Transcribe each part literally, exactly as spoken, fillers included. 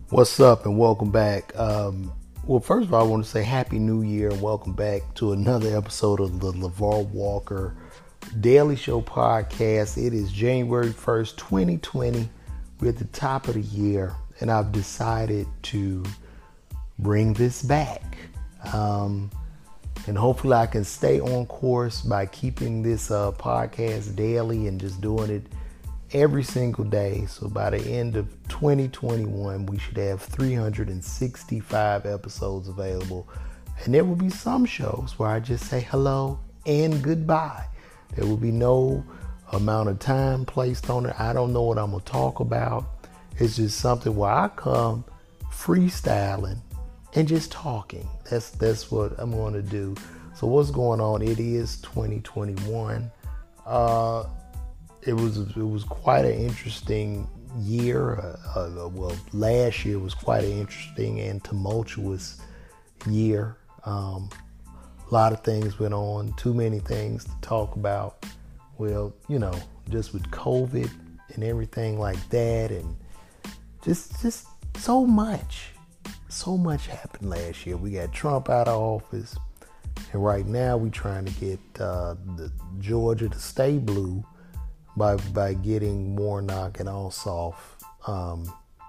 What's up and welcome back. Um, well, first of all, I want to say Happy New Year and welcome back to another episode of the LeVar Walker Daily Show podcast. It is January first, twenty twenty. We're at the top of the year and I've decided to bring this back. Um, and hopefully I can stay on course by keeping this uh, podcast daily and just doing it every single day. So by the end of twenty twenty-one, we should have three hundred sixty-five episodes available. And there will be some shows where I just say hello and goodbye. There will be no amount of time placed on it. I don't know what I'm going to talk about. It's just something where I come freestyling and just talking. That's that's what I'm going to do. So what's going on? It is twenty twenty-one. Uh, It was it was quite an interesting year. Uh, uh, well, last year was quite an interesting and tumultuous year. Um, a lot of things went on. Too many things to talk about. Well, you know, just with COVID and everything like that, and just just so much, so much happened last year. We got Trump out of office, and right now we're trying to get uh, the Georgia to stay blue. By by getting Warnock and Ossoff um,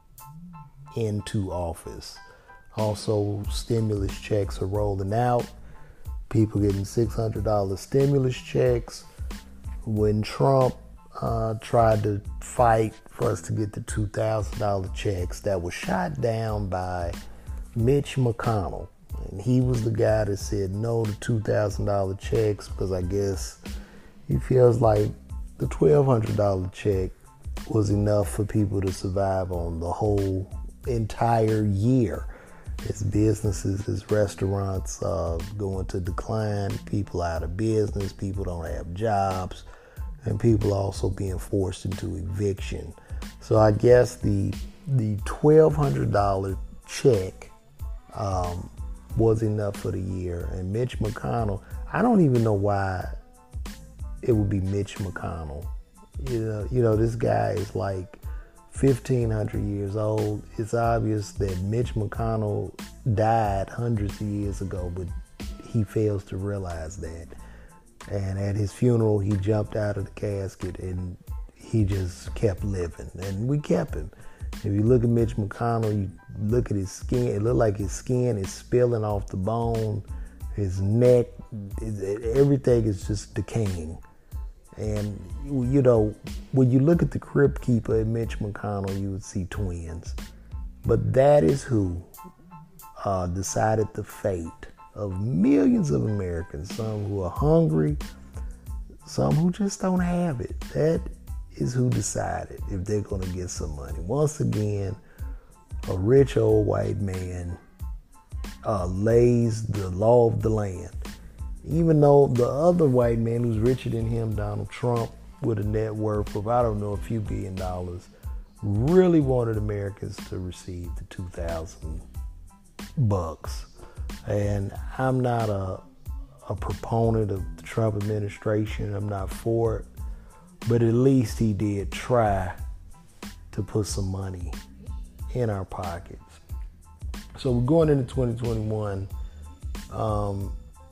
into office. Also, stimulus checks are rolling out. People getting six hundred dollars stimulus checks. When Trump uh, tried to fight for us to get the two thousand dollars checks, that was shot down by Mitch McConnell. And he was the guy that said no to two thousand dollars checks because I guess he feels like the twelve hundred dollars check was enough for people to survive on the whole entire year. As businesses, as restaurants uh, go into decline, people out of business, people don't have jobs, and people also being forced into eviction. So I guess the the twelve hundred dollars check um, was enough for the year. And Mitch McConnell, I don't even know why it would be Mitch McConnell. You know, you know, this guy is like fifteen hundred years old. It's obvious that Mitch McConnell died hundreds of years ago, but he fails to realize that. And at his funeral, he jumped out of the casket and he just kept living. And we kept him. If you look at Mitch McConnell, you look at his skin, it looked like his skin is spilling off the bone. His neck, everything is just decaying. And, you know, when you look at the Crypt Keeper and Mitch McConnell, you would see twins. But that is who uh, decided the fate of millions of Americans, some who are hungry, some who just don't have it. That is who decided if they're going to get some money. Once again, a rich old white man uh, lays the law of the land. Even though the other white man who's richer than him, Donald Trump, with a net worth of, I don't know, a few billion dollars, really wanted Americans to receive the two thousand bucks. And I'm not a, a proponent of the Trump administration. I'm not for it. But at least he did try to put some money in our pockets. So we're going into twenty twenty-one. Um,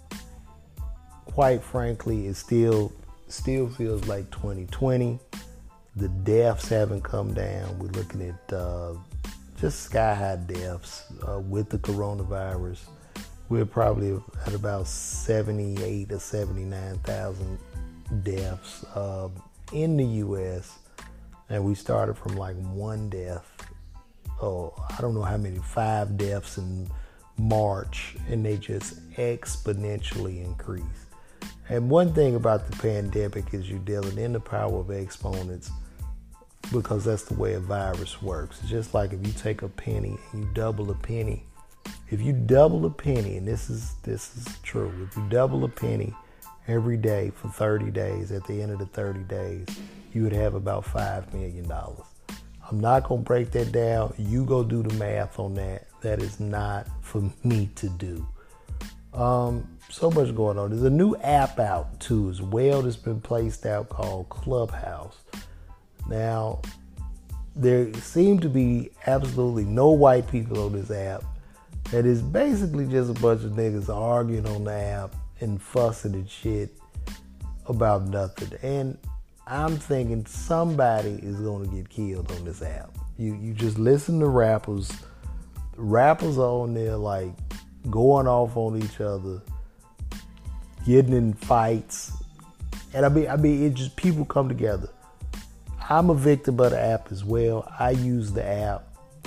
Quite frankly, it still still feels like twenty twenty. The deaths haven't come down. We're looking at uh, just sky-high deaths uh, with the coronavirus. We're probably at about seventy-eight or seventy-nine thousand deaths uh, in the U S. And we started from like one death. Oh, I don't know how many, five deaths in March, and they just exponentially increased. And one thing about the pandemic is you're dealing in the power of exponents because that's the way a virus works. It's just like if you take a penny and you double a penny. If you double a penny, and this is this is true, if you double a penny every day for thirty days, at the end of the thirty days, you would have about five million dollars. I'm not going to break that down. You go do the math on that. That is not for me to do. Um, so much going on. There's a new app out too as well that's been placed out called Clubhouse. Now, there seem to be absolutely no white people on this app. It is basically just a bunch of niggas arguing on the app and fussing and shit about nothing. And I'm thinking somebody is going to get killed on this app. You you just listen to rappers. Rappers are on there like going off on each other, getting in fights. And I mean, I mean, it just, people come together. I'm a victim of the app as well. I use the app,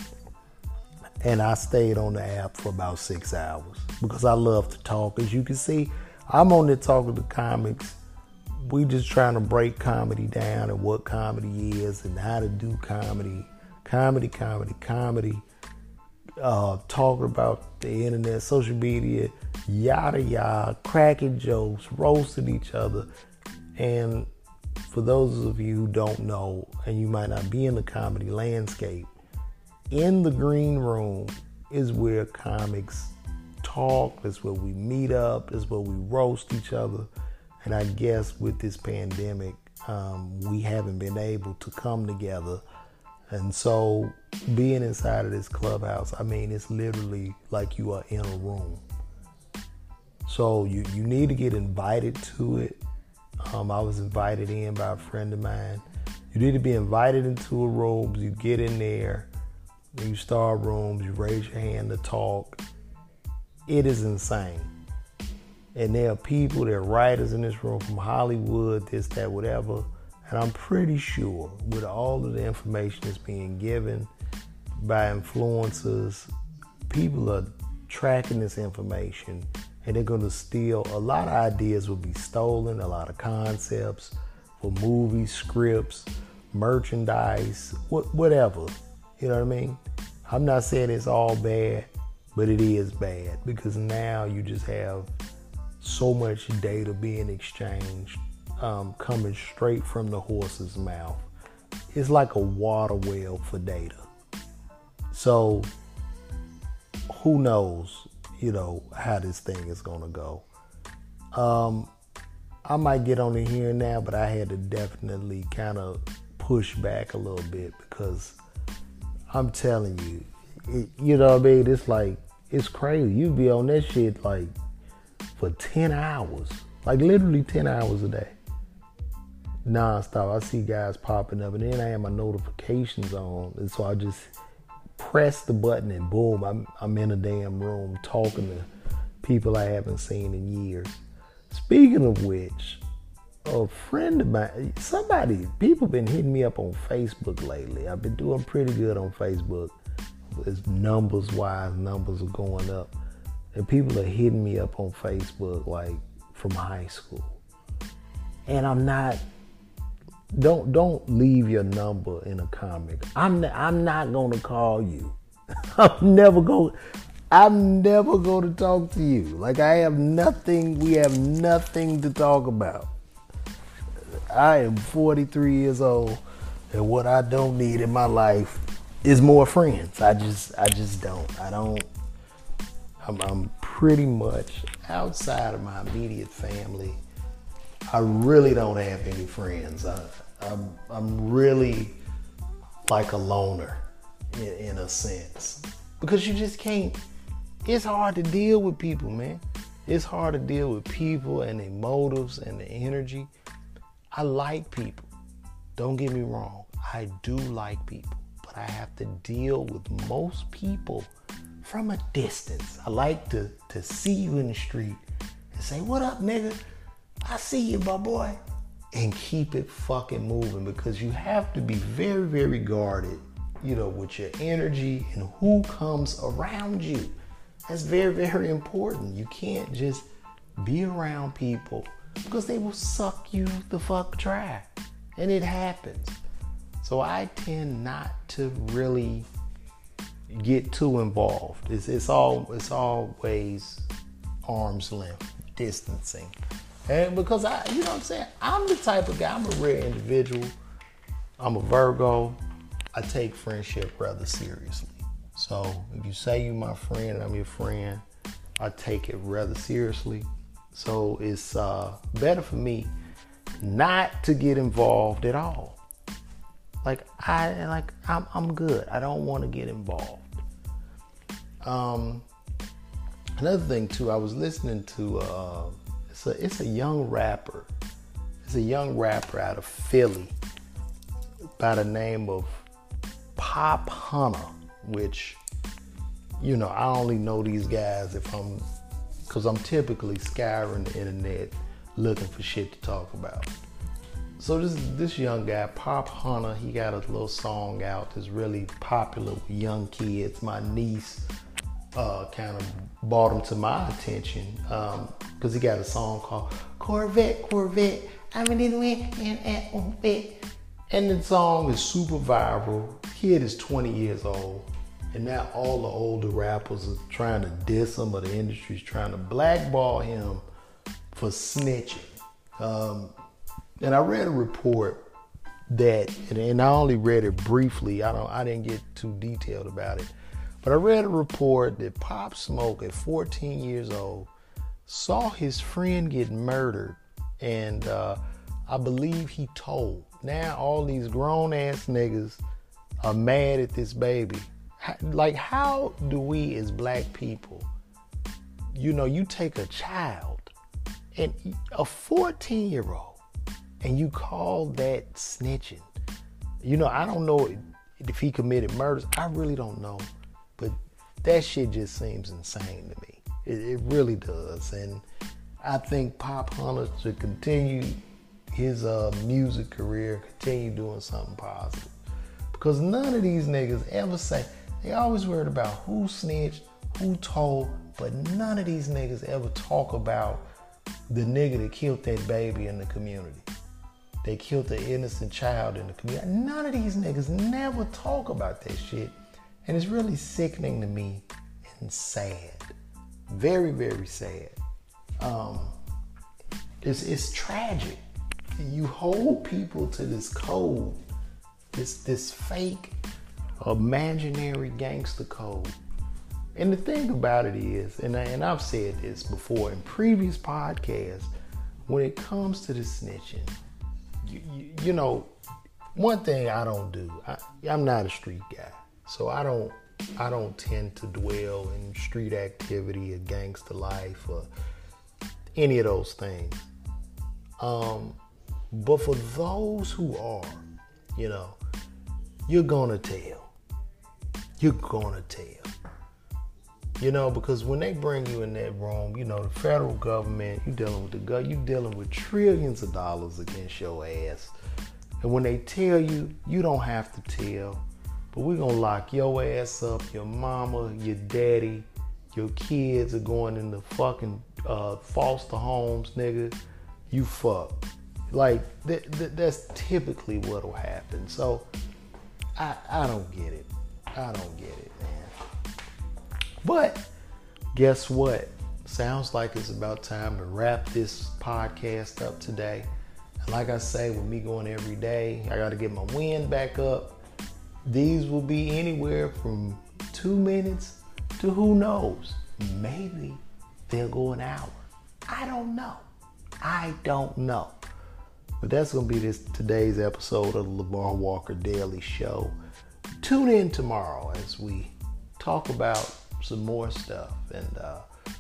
and I stayed on the app for about six hours because I love to talk. As you can see, I'm on there talking to comics. We just trying to break comedy down and what comedy is and how to do comedy. Comedy, comedy, comedy. Uh, talking about the internet, social media, yada yada, cracking jokes, roasting each other. And for those of you who don't know, and you might not be in the comedy landscape, in the green room is where comics talk. That's where we meet up. That's where we roast each other. And I guess with this pandemic, um, we haven't been able to come together. And so being inside of this clubhouse, I mean, it's literally like you are in a room. So you, you need to get invited to it. Um, I was invited in by a friend of mine. You need to be invited into a room. You get in there, you start rooms, you raise your hand to talk. It is insane. And there are people, there are writers in this room from Hollywood, this, that, whatever. And I'm pretty sure with all of the information that's being given by influencers, people are tracking this information and they're going to steal. A lot of ideas will be stolen, a lot of concepts for movies, scripts, merchandise, what, whatever. You know what I mean? I'm not saying it's all bad, but it is bad because now you just have so much data being exchanged. Um, coming straight from the horse's mouth. It's like a water well for data. So who knows, you know, how this thing is gonna go. Um, I might get on it here and now, but I had to definitely kind of push back a little bit because I'm telling you, it, you know what I mean? It's like, it's crazy. You be on that shit like for ten hours, like literally ten hours a day. Non-stop. I see guys popping up and then I have my notifications on, and so I just press the button and boom, I'm, I'm in a damn room talking to people I haven't seen in years. Speaking of which, a friend of mine, somebody, people been hitting me up on Facebook lately. I've been doing pretty good on Facebook. As numbers wise, numbers are going up. And people are hitting me up on Facebook like from high school. And I'm not Don't don't leave your number in a comment. I'm I'm not gonna call you. I'm never going. I'm never gonna talk to you. Like I have nothing. We have nothing to talk about. I am forty-three years old, and what I don't need in my life is more friends. I just I just don't. I don't. I'm, I'm pretty much outside of my immediate family. I really don't have any friends. I, I'm, I'm really like a loner in, in a sense. Because you just can't, it's hard to deal with people, man. It's hard to deal with people and their motives and the energy. I like people. Don't get me wrong. I do like people. But I have to deal with most people from a distance. I like to, to see you in the street and say, what up, nigga? I see you, my boy. And keep it fucking moving because you have to be very, very guarded, you know, with your energy and who comes around you. That's very, very important. You can't just be around people because they will suck you the fuck dry. And it happens. So I tend not to really get too involved. It's, it's all it's always arm's length, distancing. And because I, you know what I'm saying? I'm the type of guy, I'm a rare individual. I'm a Virgo. I take friendship rather seriously. So if you say you're my friend and I'm your friend, I take it rather seriously. So it's uh, better for me not to get involved at all. Like I like I'm I'm good. I don't want to get involved. Um, another thing too, I was listening to uh, it's a it's a young rapper. It's a young rapper out of Philly by the name of Pop Hunter, which, you know, I only know these guys if I'm, because I'm typically scouring the internet looking for shit to talk about. So this this young guy, Pop Hunter, he got a little song out that's really popular with young kids. My niece uh, kind of brought him to my attention because um, he got a song called Corvette, Corvette, I'm in the way and at Corvette. And the song is super viral. Kid is twenty years old. And now all the older rappers are trying to diss him, or the industry's trying to blackball him for snitching. Um, and I read a report that, and I only read it briefly. I don't, I didn't get too detailed about it. But I read a report that Pop Smoke, at fourteen years old, saw his friend get murdered, and uh, I believe he told. Now all these grown ass niggas are mad at this baby. Like, how do we as black people, you know, you take a child, and a fourteen year old, and you call that snitching? You know, I don't know if he committed murders. I really don't know. But that shit just seems insane to me. It, it really does. And I think Pop Hunter should continue his uh, music career, continue doing something positive. Because none of these niggas ever say, they always worried about who snitched, who told, but none of these niggas ever talk about the nigga that killed that baby in the community. They killed the innocent child in the community. None of these niggas never talk about that shit. And it's really sickening to me and sad. Very, very sad. Um, it's, it's tragic. You hold people to this code, this, this fake, imaginary gangster code. And the thing about it is, and, I, and I've said this before in previous podcasts, when it comes to the snitching, you, you, you know, one thing I don't do, I, I'm not a street guy. So I don't I don't tend to dwell in street activity or gangster life or any of those things. Um, but for those who are, you know, you're gonna tell. You're gonna tell. You know, because when they bring you in that room, you know, the federal government, you dealing with the gu- you dealing with trillions of dollars against your ass. And when they tell you, you don't have to tell. But we're gonna lock your ass up, your mama, your daddy, your kids are going into fucking uh, foster homes, nigga. You fuck. Like, th- th- that's typically what'll happen. So, I I don't get it. I don't get it, man. But, guess what? Sounds like it's about time to wrap this podcast up today. And like I say, with me going every day, I gotta get my wind back up. These will be anywhere from two minutes to who knows. Maybe they'll go an hour. I don't know. I don't know. But that's going to be this today's episode of the LeVar Walker Daily Show. Tune in tomorrow as we talk about some more stuff. And uh,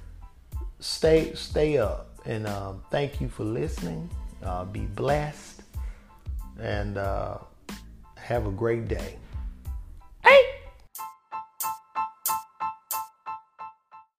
stay stay up. And uh, thank you for listening. Uh, be blessed. And uh, have a great day.